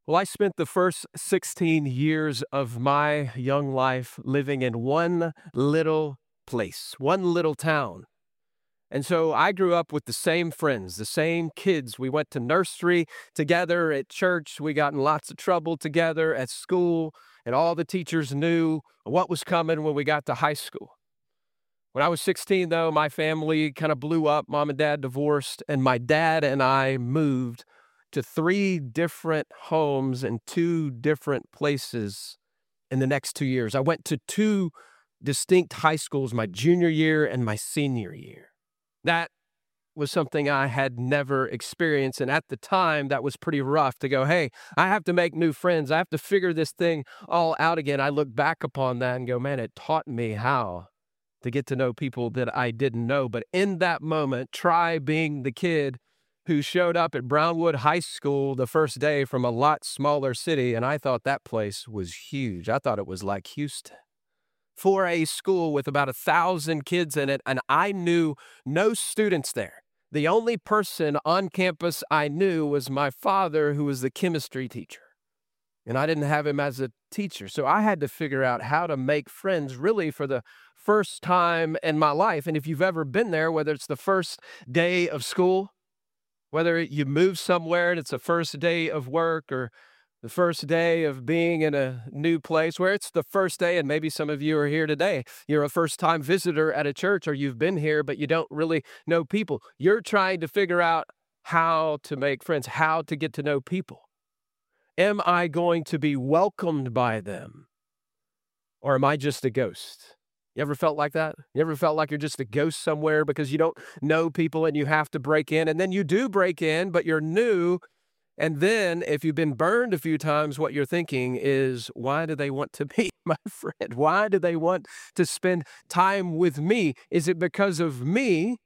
Well, I spent the first 16 years of my young life living in one little place, one little town. And so I grew up with the same friends, the same kids. We went to nursery together at church. We got in lots of trouble together at school, and all the teachers knew what was coming when we got to high school. When I was 16, though, my family kind of blew up. Mom and dad divorced, and my dad and I moved to three different homes in two different places in the next 2 years. I went to two distinct high schools my junior year and my senior year. That was something I had never experienced. And at the time, that was pretty rough to go, hey, I have to make new friends. I have to figure this thing all out again. I look back upon that and go, man, it taught me how to get to know people that I didn't know. But in that moment, try being the kid who showed up at Brownwood High School the first day from a lot smaller city, and I thought that place was huge. I thought it was like Houston. For a school with about 1,000 kids in it, and I knew no students there. The only person on campus I knew was my father, who was the chemistry teacher. And I didn't have him as a teacher. So I had to figure out how to make friends really for the first time in my life. And if you've ever been there, whether it's the first day of school, whether you move somewhere and it's the first day of work, or the first day of being in a new place, where it's the first day, and maybe some of you are here today, you're a first-time visitor at a church, or you've been here, but you don't really know people. You're trying to figure out how to make friends, how to get to know people. Am I going to be welcomed by them? Or am I just a ghost? You ever felt like that? You ever felt like you're just a ghost somewhere because you don't know people and you have to break in, and then you do break in, but you're new. And then if you've been burned a few times, what you're thinking is, why do they want to be my friend? Why do they want to spend time with me? Is it because of me?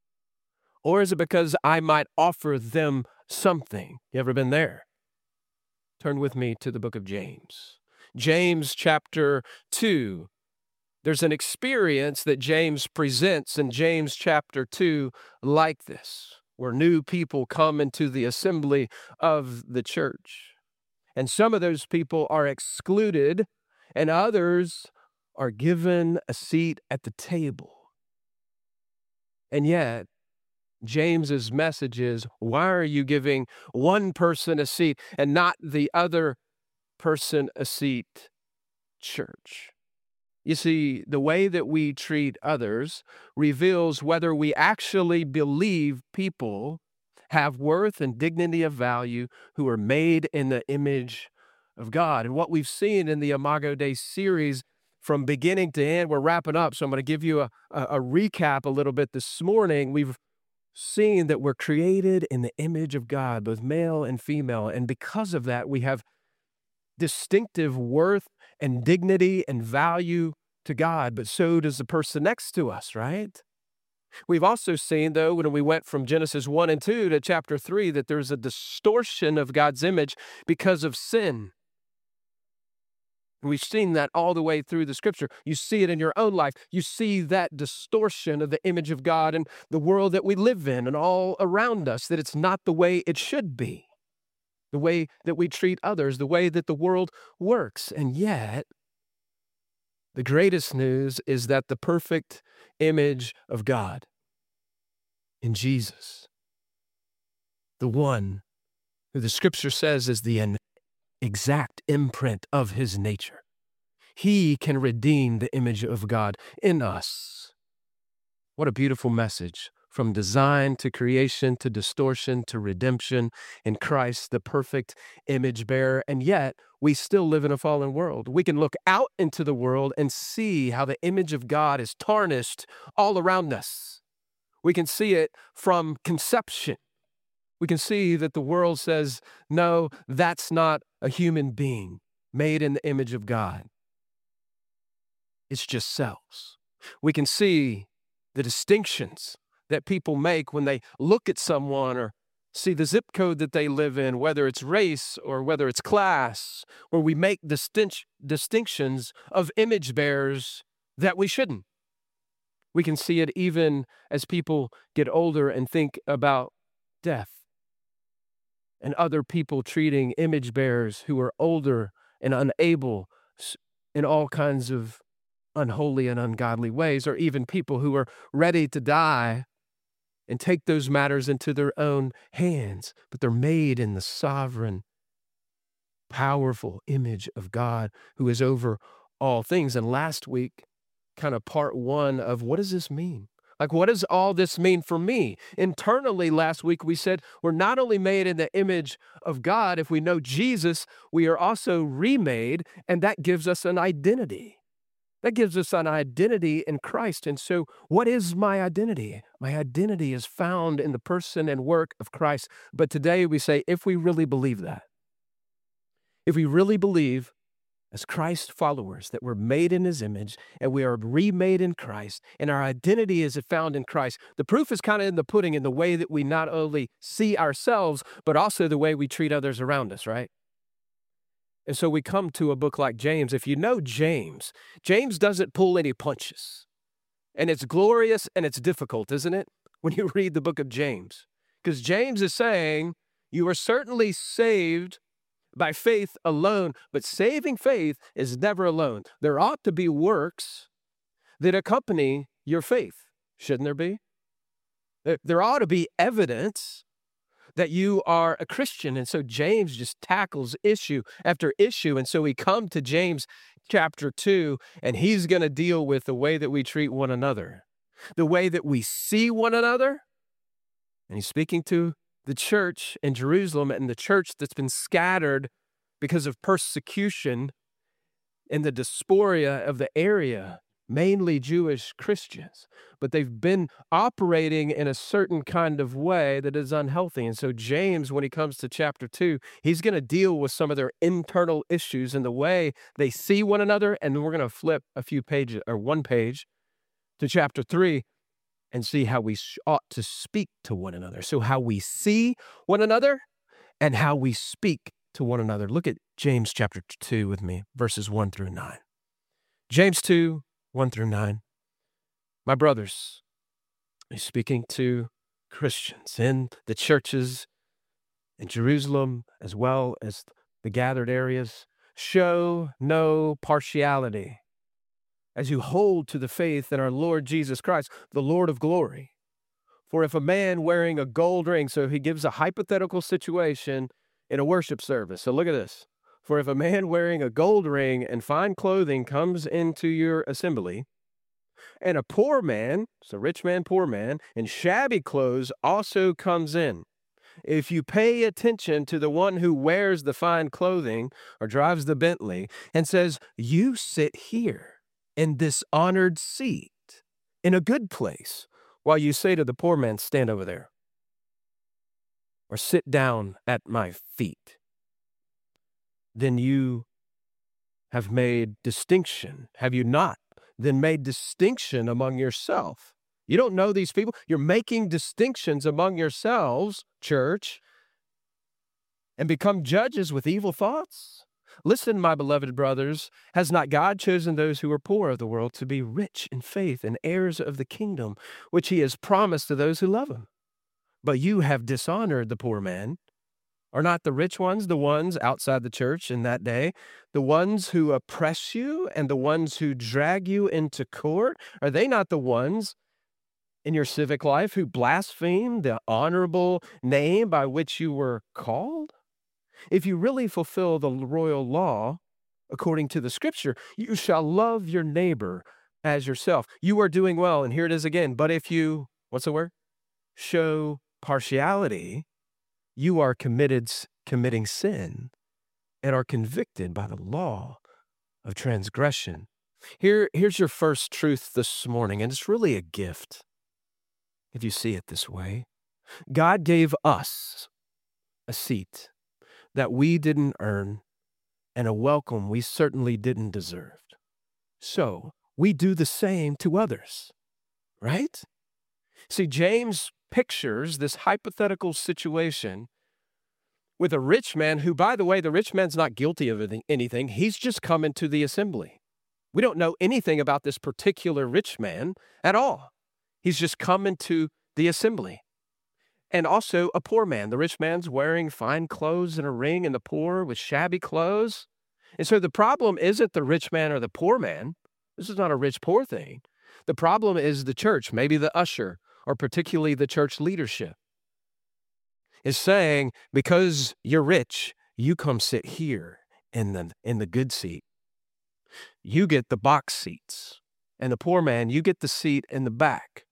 Or is it because I might offer them something? You ever been there? Turn with me to the book of James. James chapter 2. There's an experience that James presents in James chapter 2 like this, where new people come into the assembly of the church. And some of those people are excluded, and others are given a seat at the table. And yet, James's message is, why are you giving one person a seat and not the other person a seat? Church. You see, the way that we treat others reveals whether we actually believe people have worth and dignity of value, who are made in the image of God. And what we've seen in the Imago Dei series from beginning to end, we're wrapping up, so I'm going to give you a recap a little bit this morning. We've seen that we're created in the image of God, both male and female, and because of that, we have distinctive worth and dignity and value to God, but so does the person next to us, right? We've also seen, though, when we went from Genesis 1 and 2 to chapter 3, that there's a distortion of God's image because of sin. And we've seen that all the way through the scripture. You see it in your own life. You see that distortion of the image of God in the world that we live in and all around us, that it's not the way it should be, the way that we treat others, the way that the world works. And yet, the greatest news is that the perfect image of God in Jesus, the one who the scripture says is the exact imprint of his nature, he can redeem the image of God in us. What a beautiful message. From design to creation to distortion to redemption in Christ, the perfect image bearer. And yet, we still live in a fallen world. We can look out into the world and see how the image of God is tarnished all around us. We can see it from conception. We can see that the world says, no, that's not a human being made in the image of God. It's just cells. We can see the distinctions that people make when they look at someone or see the zip code that they live in, whether it's race or whether it's class, where we make distinctions of image bearers that we shouldn't. We can see it even as people get older and think about death. and other people treating image bearers who are older and unable in all kinds of unholy and ungodly ways, or even people who are ready to die and take those matters into their own hands, but they're made in the sovereign, powerful image of God who is over all things. And last week, kind of part one of what does this mean? Like, what does all this mean for me? Internally, last week, we said we're not only made in the image of God. If we know Jesus, we are also remade, and that gives us an identity. That gives us an identity in Christ. And so what is my identity? My identity is found in the person and work of Christ. But today we say, if we really believe that, if we really believe as Christ followers that we're made in his image and we are remade in Christ and our identity is found in Christ, the proof is kind of in the pudding, in the way that we not only see ourselves, but also the way we treat others around us, right? And so we come to a book like James. If you know James, James doesn't pull any punches. And it's glorious and it's difficult, isn't it? When you read the book of James. Because James is saying, you are certainly saved by faith alone, but saving faith is never alone. There ought to be works that accompany your faith. Shouldn't there be? There ought to be evidence that you are a Christian. And so James just tackles issue after issue. And so we come to James chapter 2, and he's going to deal with the way that we treat one another, the way that we see one another. And he's speaking to the church in Jerusalem and the church that's been scattered because of persecution and the dysphoria of the area, mainly Jewish Christians, but they've been operating in a certain kind of way that is unhealthy. And so James, when he comes to chapter 2, he's going to deal with some of their internal issues and the way they see one another. And then we're going to flip a few pages or one page to chapter 3 and see how we ought to speak to one another. So how we see one another and how we speak to one another. Look at James chapter 2 with me, verses 1 through 9. James 2, 1 through 9. My brothers, he's speaking to Christians in the churches in Jerusalem as well as the gathered areas. Show no partiality as you hold to the faith in our Lord Jesus Christ, the Lord of glory. For if a man wearing a gold ring, so he gives a hypothetical situation in a worship service. So look at this. For if a man wearing a gold ring and fine clothing comes into your assembly, and a poor man, so rich man, poor man, in shabby clothes also comes in, if you pay attention to the one who wears the fine clothing or drives the Bentley and says, you sit here in this honored seat in a good place, while you say to the poor man, stand over there, or sit down at my feet, then you have made distinction. Have you not then made distinction among yourself? You don't know these people. You're making distinctions among yourselves, church, and become judges with evil thoughts? Listen, my beloved brothers, has not God chosen those who are poor of the world to be rich in faith and heirs of the kingdom, which he has promised to those who love him? But you have dishonored the poor man. Are not the rich ones the ones outside the church in that day, the ones who oppress you and the ones who drag you into court? Are they not the ones in your civic life who blaspheme the honorable name by which you were called? If you really fulfill the royal law, according to the scripture, you shall love your neighbor as yourself. You are doing well, and here it is again. But if you, what's the word? Show partiality, you are committing sin and are convicted by the law of transgression. Here's your first truth this morning, and it's really a gift if you see it this way. God gave us a seat that we didn't earn and a welcome we certainly didn't deserve. So we do the same to others, right? See, James pictures this hypothetical situation with a rich man who, by the way, the rich man's not guilty of anything. He's just come into the assembly. We don't know anything about this particular rich man at all. He's just come into the assembly. and also a poor man. The rich man's wearing fine clothes and a ring, and the poor with shabby clothes. And so the problem isn't the rich man or the poor man. This is not a rich poor thing. The problem is the church, maybe the usher, or particularly the church leadership, is saying, because you're rich, you come sit here in the good seat. You get the box seats. And the poor man, you get the seat in the back.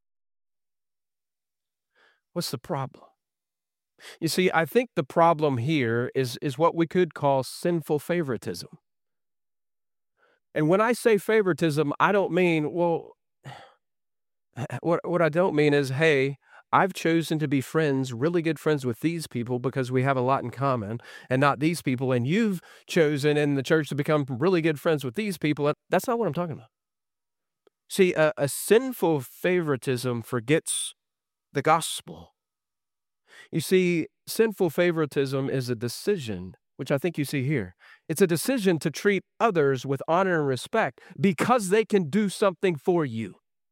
What's the problem? You see, I think the problem here is what we could call sinful favoritism. And when I say favoritism, I don't mean, well, what I don't mean is, hey, I've chosen to be friends, really good friends with these people because we have a lot in common, and not these people. And you've chosen in the church to become really good friends with these people. That's not what I'm talking about. See, a sinful favoritism forgets the gospel. You see, sinful favoritism is a decision, which I think you see here. It's a decision to treat others with honor and respect because they can do something for you.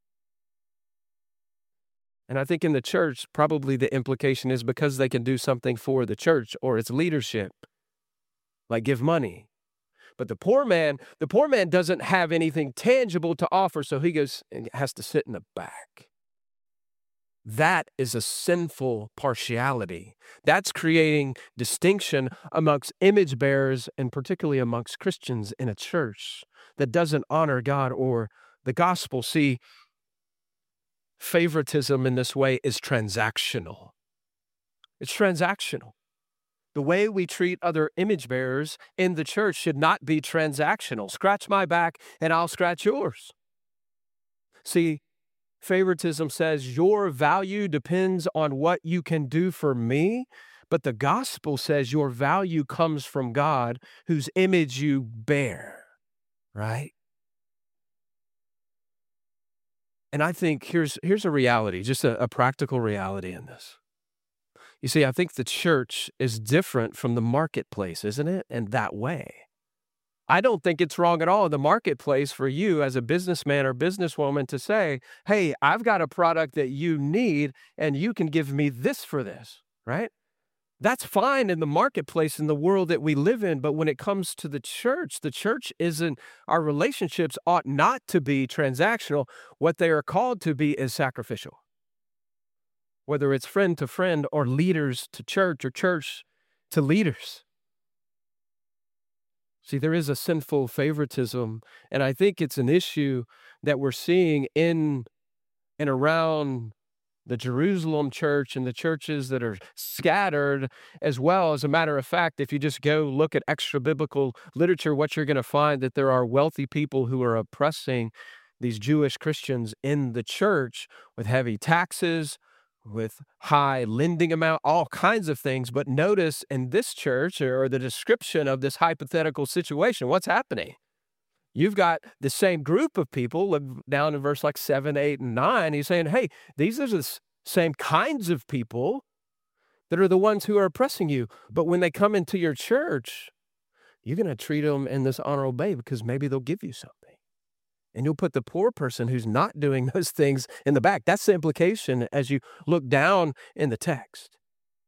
And I think in the church, probably the implication is because they can do something for the church or its leadership, like give money. But the poor man doesn't have anything tangible to offer, so he goes and has to sit in the back. That is a sinful partiality. That's creating distinction amongst image bearers and particularly amongst Christians in a church that doesn't honor God or the gospel. See, favoritism in this way is transactional. It's transactional. The way we treat other image bearers in the church should not be transactional. Scratch my back and I'll scratch yours. See, favoritism says your value depends on what you can do for me, but the gospel says your value comes from God, whose image you bear, right? And I think here's a reality, just a practical reality in this. You see, I think the church is different from the marketplace, isn't it? In that way. I don't think it's wrong at all in the marketplace for you as a businessman or businesswoman to say, hey, I've got a product that you need and you can give me this for this, right? That's fine in the marketplace in the world that we live in. But when it comes to the church isn't, our relationships ought not to be transactional. What they are called to be is sacrificial. Whether it's friend to friend or leaders to church or church to leaders. See, there is a sinful favoritism, and I think it's an issue that we're seeing in and around the Jerusalem church and the churches that are scattered as well. As a matter of fact, if you just go look at extra biblical literature, what you're going to find that there are wealthy people who are oppressing these Jewish Christians in the church with heavy taxes, with high lending amount, all kinds of things. But notice in this church or the description of this hypothetical situation, what's happening? You've got the same group of people down in verse like 7, 8, and 9. He's saying, hey, these are the same kinds of people that are the ones who are oppressing you. But when they come into your church, you're going to treat them in this honorable way because maybe they'll give you something. And you'll put the poor person who's not doing those things in the back. That's the implication as you look down in the text.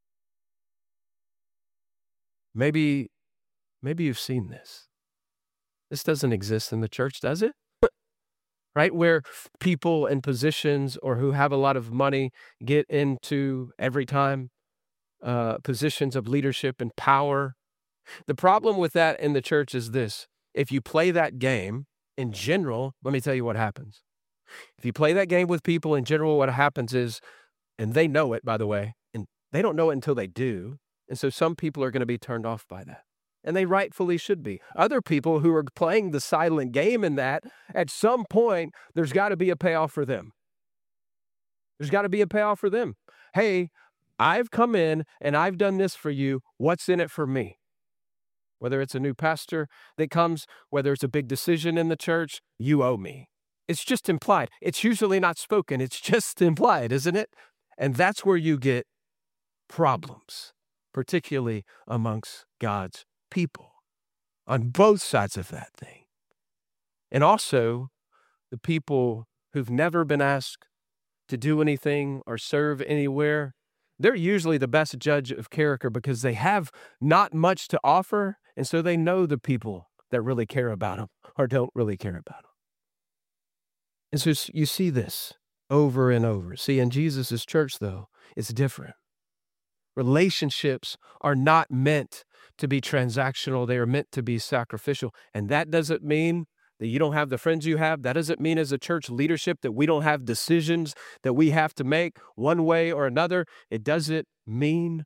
Maybe you've seen this. This doesn't exist in the church, does it? Right? Where people in positions or who have a lot of money get into every time positions of leadership and power. The problem with that in the church is this. If you play that game, in general, let me tell you what happens. If you play that game with people, in general, what happens is, and they know it, by the way, and they don't know it until they do. And so some people are going to be turned off by that. And they rightfully should be. Other people who are playing the silent game in that, at some point, there's got to be a payoff for them. There's got to be a payoff for them. Hey, I've come in and I've done this for you. What's in it for me? Whether it's a new pastor that comes, whether it's a big decision in the church, you owe me. It's just implied. It's usually not spoken. It's just implied, isn't it? And that's where you get problems, particularly amongst God's people on both sides of that thing. And also the people who've never been asked to do anything or serve anywhere, they're usually the best judge of character because they have not much to offer, and so they know the people that really care about them or don't really care about them. And so you see this over and over. See, in Jesus' church, though, it's different. Relationships are not meant to be transactional. They are meant to be sacrificial. And that doesn't mean that you don't have the friends you have. That doesn't mean as a church leadership that we don't have decisions that we have to make one way or another. It doesn't mean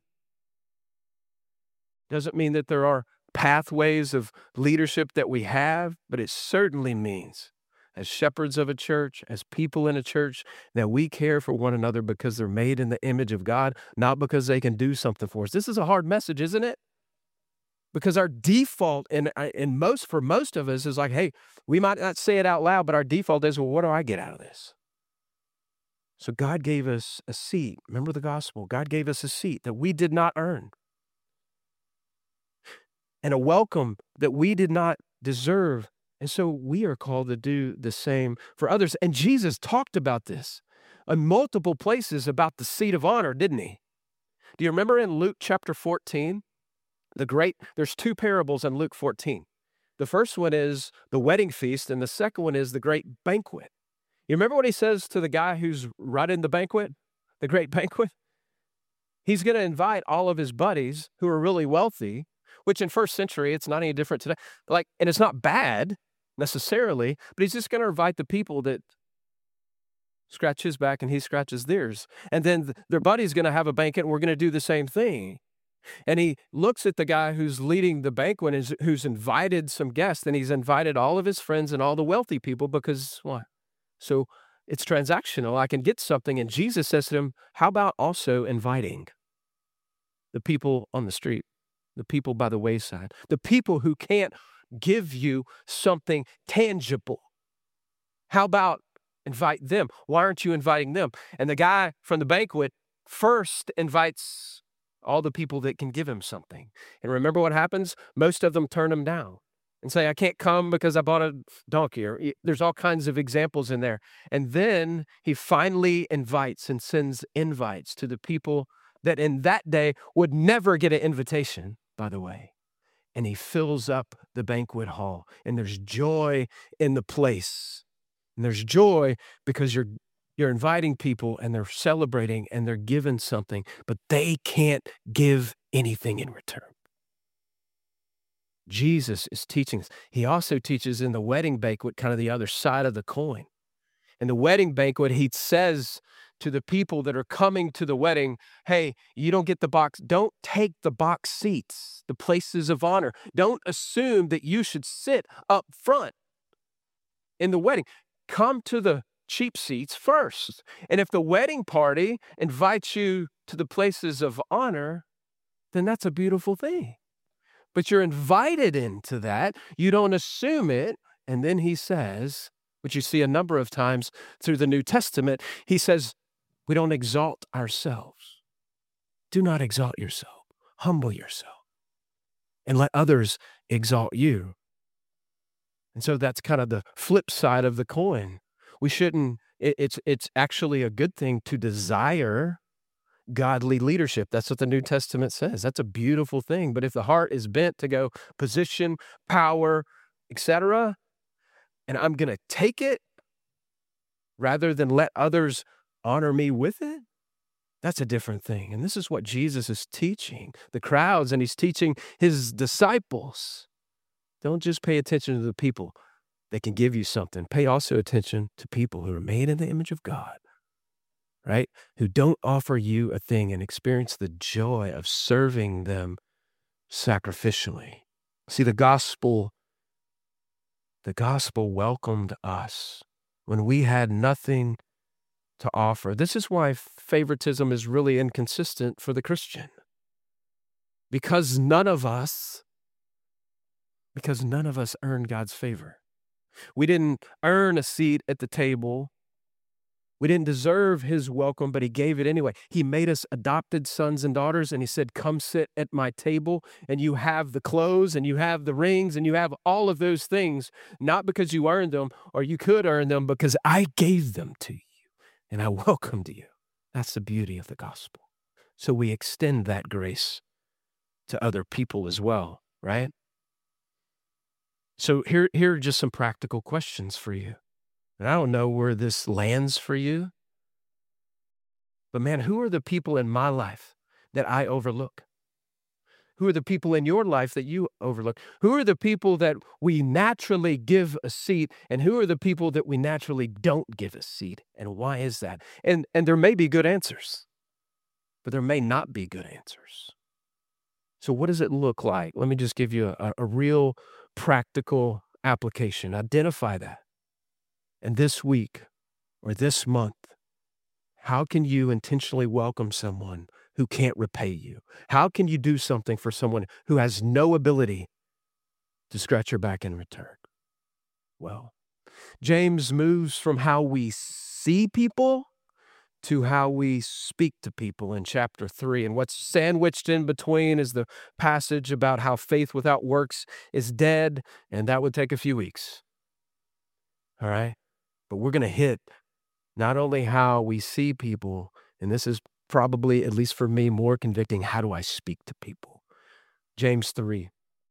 that there are pathways of leadership that we have, but it certainly means as shepherds of a church, as people in a church, that we care for one another because they're made in the image of God, not because they can do something for us. This is a hard message, isn't it? Because our default for most of us is like, hey, we might not say it out loud, but our default is, well, what do I get out of this? So God gave us a seat. Remember the gospel. God gave us a seat that we did not earn, and a welcome that we did not deserve. And so we are called to do the same for others. And Jesus talked about this in multiple places about the seat of honor, didn't he? Do you remember in Luke chapter 14? There's two parables in Luke 14. The first one is the wedding feast, and the second one is the great banquet. You remember what he says to the guy who's running the banquet, the great banquet? He's going to invite all of his buddies who are really wealthy, which in first century, it's not any different today. And it's not bad necessarily, but he's just going to invite the people that scratch his back and he scratches theirs. And then their buddy's going to have a banquet and we're going to do the same thing. And he looks at the guy who's leading the banquet and who's invited some guests, and he's invited all of his friends and all the wealthy people because why? So it's transactional. I can get something. And Jesus says to him, how about also inviting the people on the street, the people by the wayside, the people who can't give you something tangible? How about invite them? Why aren't you inviting them? And the guy from the banquet first invites all the people that can give him something. And remember what happens? Most of them turn him down and say, I can't come because I bought a donkey. Or there's all kinds of examples in there. And then he finally invites and sends invites to the people that in that day would never get an invitation, by the way. And he fills up the banquet hall, and there's joy in the place. And there's joy because you're inviting people and they're celebrating and they're given something, but they can't give anything in return. Jesus is teaching us. He also teaches in the wedding banquet kind of the other side of the coin. In the wedding banquet, he says to the people that are coming to the wedding, hey, you don't get the box. Don't take the box seats, the places of honor. Don't assume that you should sit up front in the wedding. Come to the cheap seats first. And if the wedding party invites you to the places of honor, then that's a beautiful thing. But you're invited into that. You don't assume it. And then he says, which you see a number of times through the New Testament, he says, we don't exalt ourselves. Do not exalt yourself. Humble yourself. And let others exalt you. And so that's kind of the flip side of the coin. We shouldn't, it's actually a good thing to desire godly leadership. That's what the New Testament says. That's a beautiful thing. But if the heart is bent to go position, power, etc., and I'm going to take it rather than let others honor me with it, that's a different thing. And this is what Jesus is teaching the crowds, and he's teaching his disciples. Don't just pay attention to the people that can give you something. Pay also attention to people who are made in the image of God, right? Who don't offer you a thing and experience the joy of serving them sacrificially. See, the gospel welcomed us when we had nothing to offer. This is why favoritism is really inconsistent for the Christian. Because none of us earned God's favor. We didn't earn a seat at the table. We didn't deserve his welcome, but he gave it anyway. He made us adopted sons and daughters, and he said, come sit at my table, and you have the clothes, and you have the rings, and you have all of those things, not because you earned them, or you could earn them, because I gave them to you, and I welcomed you. That's the beauty of the gospel. so we extend that grace to other people as well, right? So here are just some practical questions for you. And I don't know where this lands for you, but man, who are the people in my life that I overlook? Who are the people in your life that you overlook? Who are the people that we naturally give a seat, and who are the people that we naturally don't give a seat? And why is that? And there may be good answers, but there may not be good answers. So what does it look like? Let me just give you a real practical application. Identify that. And this week or this month, how can you intentionally welcome someone who can't repay you? How can you do something for someone who has no ability to scratch your back in return? Well, James moves from how we see people to how we speak to people in chapter 3. And what's sandwiched in between is the passage about how faith without works is dead, and that would take a few weeks. All right? But we're going to hit not only how we see people, and this is probably, at least for me, more convicting, how do I speak to people? James 3,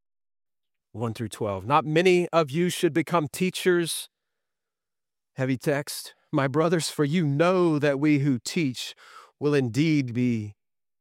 1 through 12. Not many of you should become teachers. Heavy text. My brothers, for you know that we who teach will indeed be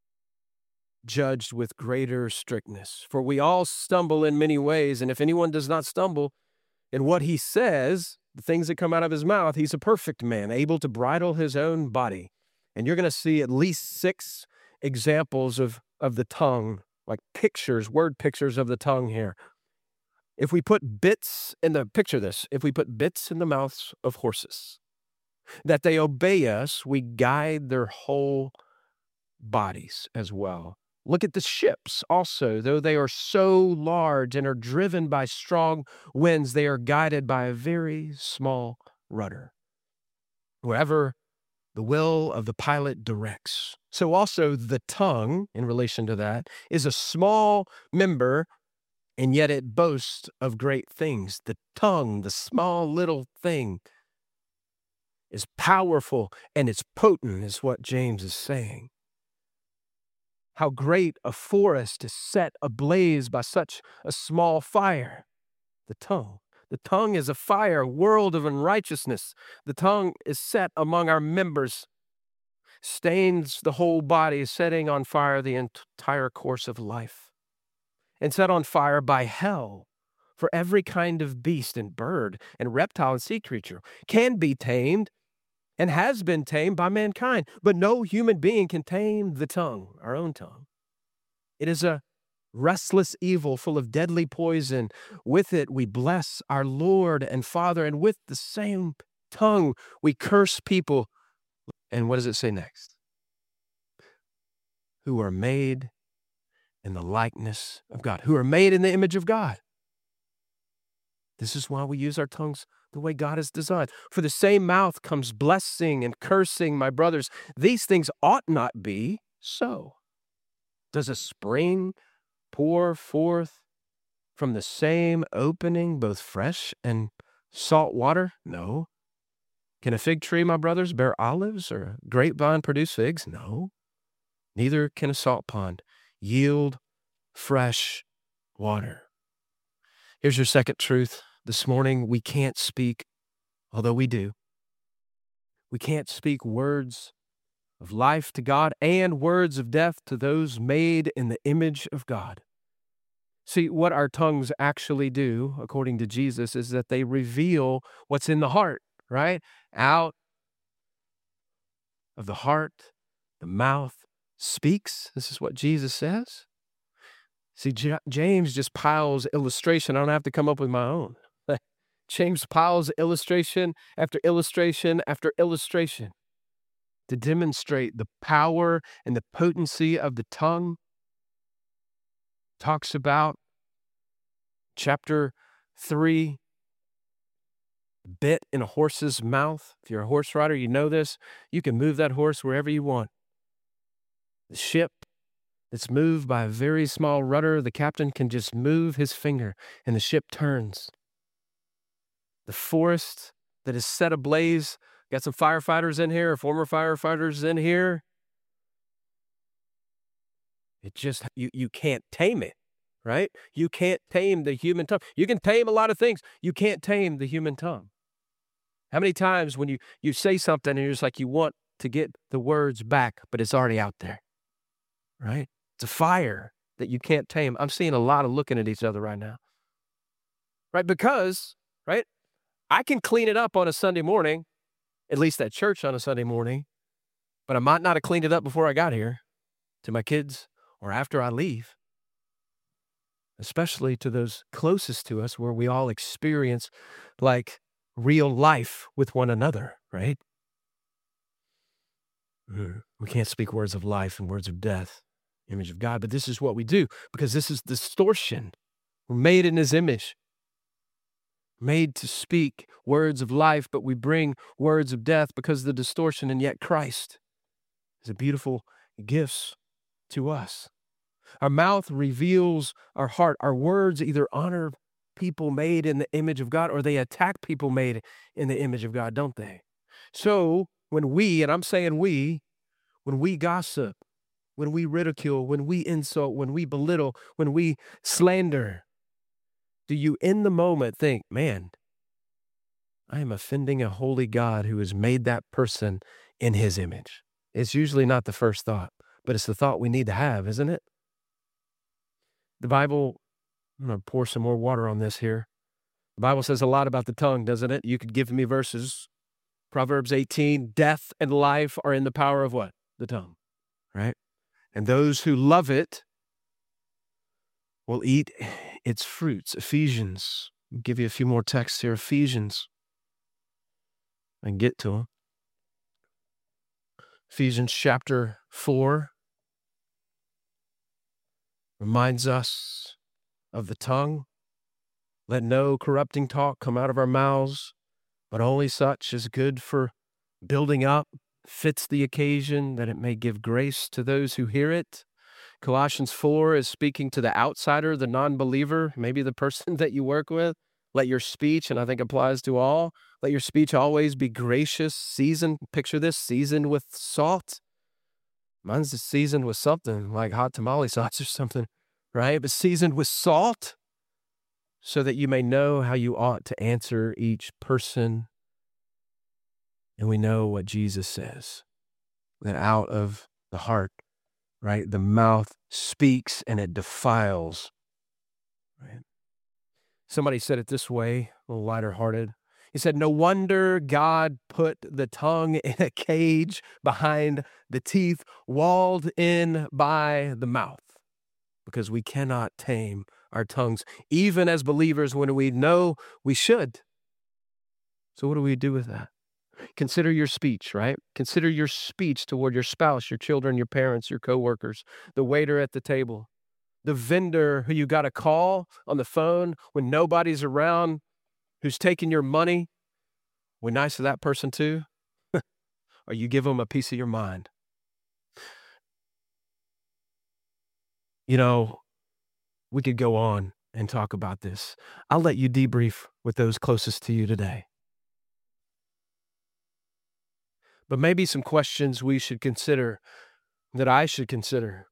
judged with greater strictness. For we all stumble in many ways, and if anyone does not stumble in what he says, the things that come out of his mouth, he's a perfect man, able to bridle his own body. And you're going to see at least 6 examples of the tongue, like pictures, word pictures of the tongue here. If we put bits in the, picture this, if we put bits in the mouths of horses, that they obey us, we guide their whole bodies as well. Look at the ships also. Though they are so large and are driven by strong winds, they are guided by a very small rudder, wherever the will of the pilot directs. So also the tongue, in relation to that, is a small member, and yet it boasts of great things. The tongue, the small little thing, is powerful and it's potent, is what James is saying. How great a forest is set ablaze by such a small fire. The tongue. The tongue is a fire, world of unrighteousness. The tongue is set among our members, stains the whole body, setting on fire the entire course of life, and set on fire by hell. For every kind of beast and bird and reptile and sea creature can be tamed and has been tamed by mankind, but no human being can tame the tongue, our own tongue. It is a restless evil full of deadly poison. With it we bless our Lord and Father, and with the same tongue we curse people. And what does it say next? Who are made in the likeness of God, who are made in the image of God. This is why we use our tongues the way God has designed. For the same mouth comes blessing and cursing, my brothers. These things ought not be so. Does a spring pour forth from the same opening both fresh and salt water? No. Can a fig tree, my brothers, bear olives, or a grapevine produce figs? No. Neither can a salt pond yield fresh water. Here's your second truth this morning. We can't speak, although we do. We can't speak words of life to God and words of death to those made in the image of God. See, what our tongues actually do, according to Jesus, is that they reveal what's in the heart, right? Out of the heart, the mouth speaks. This is what Jesus says. See, James just piles illustration. I don't have to come up with my own. James piles illustration after illustration after illustration to demonstrate the power and the potency of the tongue. Talks about chapter 3, bit in a horse's mouth. If you're a horse rider, you know this. You can move that horse wherever you want. The ship that's moved by a very small rudder, the captain can just move his finger and the ship turns. The forest that is set ablaze, got some firefighters in here, former firefighters in here. You can't tame it, right? You can't tame the human tongue. You can tame a lot of things. You can't tame the human tongue. How many times when you say something and you're just like, you want to get the words back, but it's already out there, right? It's a fire that you can't tame. I'm seeing a lot of looking at each other right now, right? Because, right, I can clean it up on a Sunday morning, at least at church on a Sunday morning, but I might not have cleaned it up before I got here to my kids or after I leave, especially to those closest to us where we all experience like real life with one another, right? We can't speak words of life and words of death, image of God, but this is what we do because this is distortion. We're made in his image, made to speak words of life, but we bring words of death because of the distortion, and yet Christ is a beautiful gift to us. Our mouth reveals our heart. Our words either honor people made in the image of God or they attack people made in the image of God, don't they? So when we, and I'm saying when we gossip, when we ridicule, when we insult, when we belittle, when we slander, do you in the moment think, man, I am offending a holy God who has made that person in his image? It's usually not the first thought, but it's the thought we need to have, isn't it? The Bible, I'm going to pour some more water on this here. The Bible says a lot about the tongue, doesn't it? You could give me verses. Proverbs 18, death and life are in the power of what? The tongue, right? And those who love it will eat its fruits. Ephesians, I'll give you a few more texts here. Ephesians, I can get to them. Ephesians chapter 4 reminds us of the tongue. Let no corrupting talk come out of our mouths, but only such as good for building up, fits the occasion, that it may give grace to those who hear it. Colossians 4 is speaking to the outsider, the non-believer, maybe the person that you work with. Let your speech, and I think applies to all, let your speech always be gracious, seasoned. Picture this, seasoned with salt. Mine's just seasoned with something like hot tamale sauce or something, right? But seasoned with salt so that you may know how you ought to answer each person. And we know what Jesus says, that out of the heart, right, the mouth speaks and it defiles, right? Somebody said it this way, a little lighter hearted. He said, no wonder God put the tongue in a cage behind the teeth, walled in by the mouth, because we cannot tame our tongues, even as believers when we know we should. So what do we do with that? Consider your speech, right? Consider your speech toward your spouse, your children, your parents, your coworkers, the waiter at the table, the vendor who you got to call on the phone when nobody's around, who's taking your money. We're nice to that person too, or you give them a piece of your mind. You know, we could go on and talk about this. I'll let you debrief with those closest to you today. But maybe some questions we should consider, that I should consider.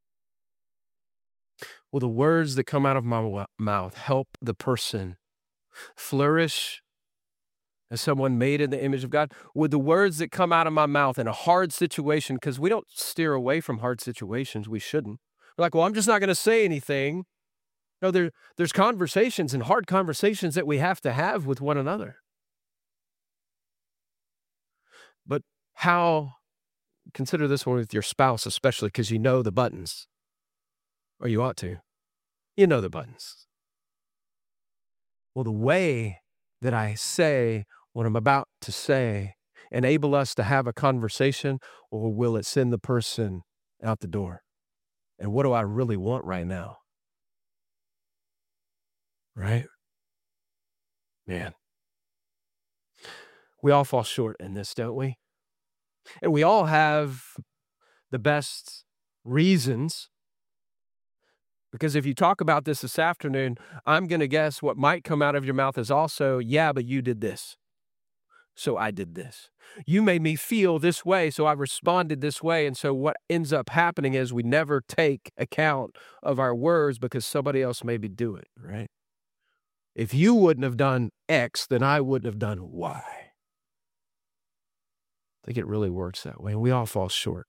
Will the words that come out of my mouth help the person flourish as someone made in the image of God? Would the words that come out of my mouth in a hard situation, because we don't steer away from hard situations, we shouldn't. We're like, well, I'm just not going to say anything. No, there's conversations and hard conversations that we have to have with one another. But consider this one with your spouse, especially because you know the buttons, or you ought to. You know the buttons. Will the way that I say what I'm about to say enable us to have a conversation, or will it send the person out the door? And what do I really want right now? Right? Man. We all fall short in this, don't we? And we all have the best reasons, because if you talk about this afternoon, I'm going to guess what might come out of your mouth is also, yeah, but you did this. so I did this. You made me feel this way, so I responded this way. And so what ends up happening is we never take account of our words because somebody else maybe do it, right? If you wouldn't have done X, then I wouldn't have done Y. I think it really works that way, and we all fall short.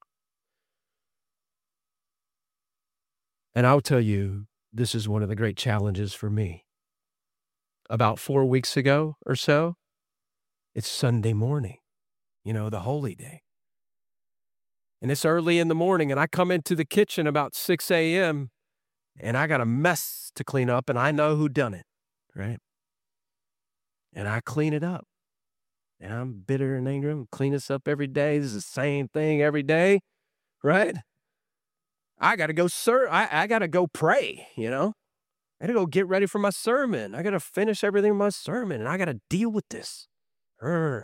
And I'll tell you, this is one of the great challenges for me. About 4 weeks ago or so, it's Sunday morning, the holy day. And it's early in the morning, and I come into the kitchen about 6 a.m., and I got a mess to clean up, and I know who done it, right? And I clean it up. And I'm bitter and angry. I'm clean this up every day. This is the same thing every day, right? I got to go, I got to go pray, I got to go get ready for my sermon. I got to finish everything in my sermon, and I got to deal with this. I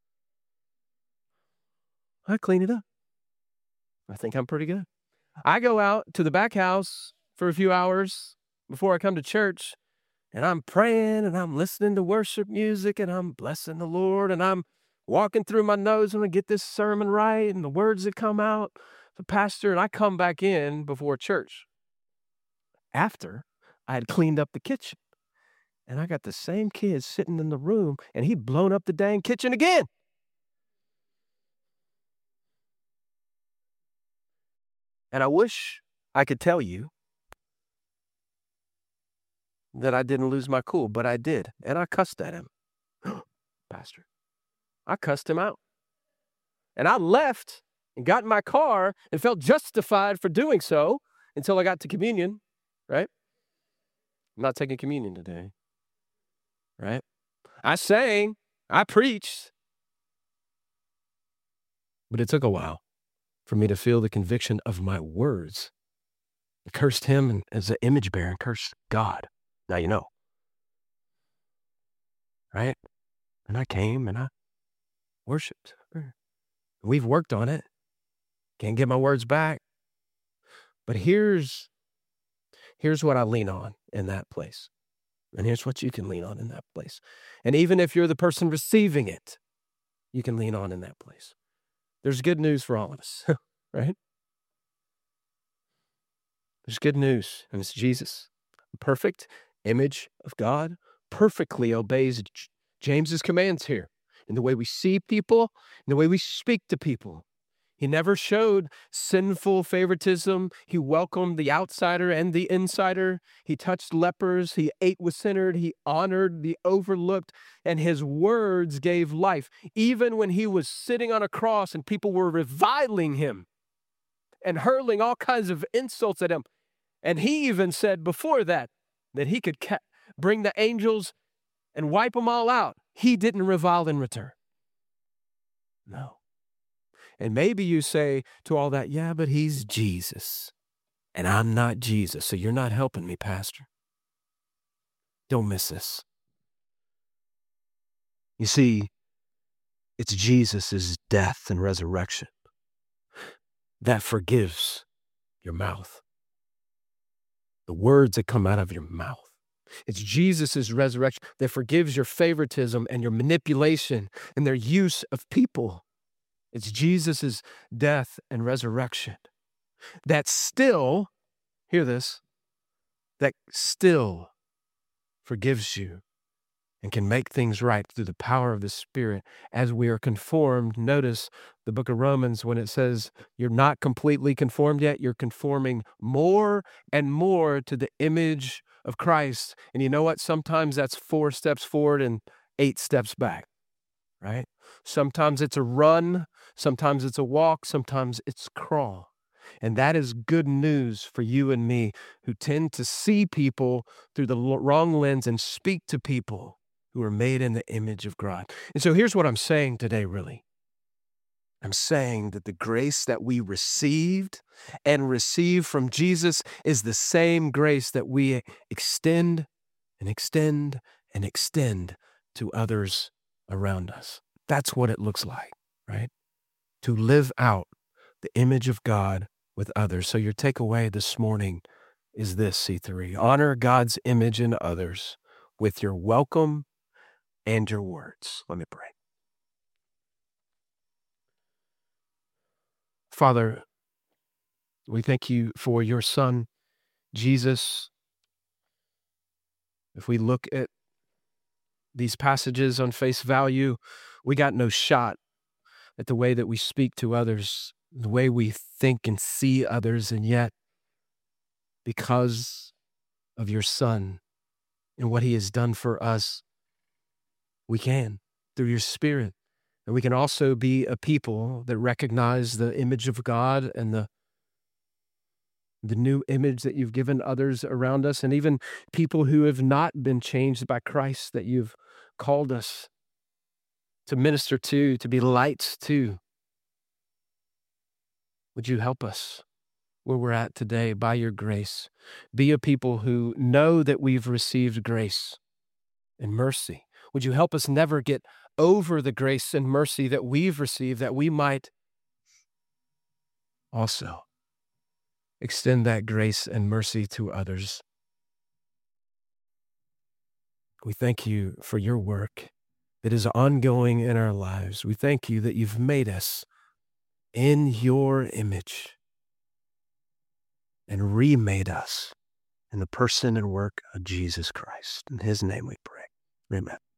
clean it up. I think I'm pretty good. I go out to the back house for a few hours before I come to church, and I'm praying, and I'm listening to worship music, and I'm blessing the Lord, and I'm walking through my nose when I get this sermon right, and the words that come out, the pastor, and I come back in before church after I had cleaned up the kitchen. And I got the same kid sitting in the room, and he'd blown up the dang kitchen again. And I wish I could tell you that I didn't lose my cool, but I did. And I cussed at him. Pastor, I cussed him out. And I left and got in my car and felt justified for doing so until I got to communion, right? I'm not taking communion today, right? I sang, I preached, but it took a while for me to feel the conviction of my words. I cursed him and as an image bearer and cursed God. Now you know, right? And I came and I worshiped. We've worked on it. Can't get my words back. But here's what I lean on in that place. And here's what you can lean on in that place. And even if you're the person receiving it, you can lean on in that place. There's good news for all of us, right? There's good news, and it's Jesus. Perfect image of God, perfectly obeys James's commands here in the way we see people, in the way we speak to people. He never showed sinful favoritism. He welcomed the outsider and the insider. He touched lepers. He ate with sinners. He honored the overlooked, and his words gave life. Even when he was sitting on a cross and people were reviling him and hurling all kinds of insults at him. And he even said before that he could bring the angels and wipe them all out. He didn't revile in return. No. And maybe you say to all that, yeah, but he's Jesus, and I'm not Jesus, so you're not helping me, Pastor. Don't miss this. You see, it's Jesus' death and resurrection that forgives your mouth, the words that come out of your mouth. It's Jesus' resurrection that forgives your favoritism and your manipulation and their use of people. It's Jesus' death and resurrection that still, hear this, that still forgives you and can make things right through the power of the Spirit as we are conformed. Notice the book of Romans when it says you're not completely conformed yet, you're conforming more and more to the image of Christ. And you know what? Sometimes that's 4 steps forward and 8 steps back, right? Sometimes it's a run, sometimes it's a walk, sometimes it's crawl. And that is good news for you and me who tend to see people through the wrong lens and speak to people who are made in the image of God. And so here's what I'm saying today, really. I'm saying that the grace that we received and receive from Jesus is the same grace that we extend and extend and extend to others around us. That's what it looks like, right? To live out the image of God with others. So your takeaway this morning is this, C3. Honor God's image in others with your welcome and your words. Let me pray. Father, we thank you for your Son, Jesus. If we look at these passages on face value, we got no shot at the way that we speak to others, the way we think and see others, and yet, because of your Son and what he has done for us, we can, through your Spirit. And we can also be a people that recognize the image of God and the new image that you've given others around us, and even people who have not been changed by Christ that you've called us to minister to be lights to. Would you help us where we're at today by your grace? Be a people who know that we've received grace and mercy. Would you help us never get over the grace and mercy that we've received, that we might also extend that grace and mercy to others. We thank you for your work that is ongoing in our lives. We thank you that you've made us in your image and remade us in the person and work of Jesus Christ. In his name we pray. Amen.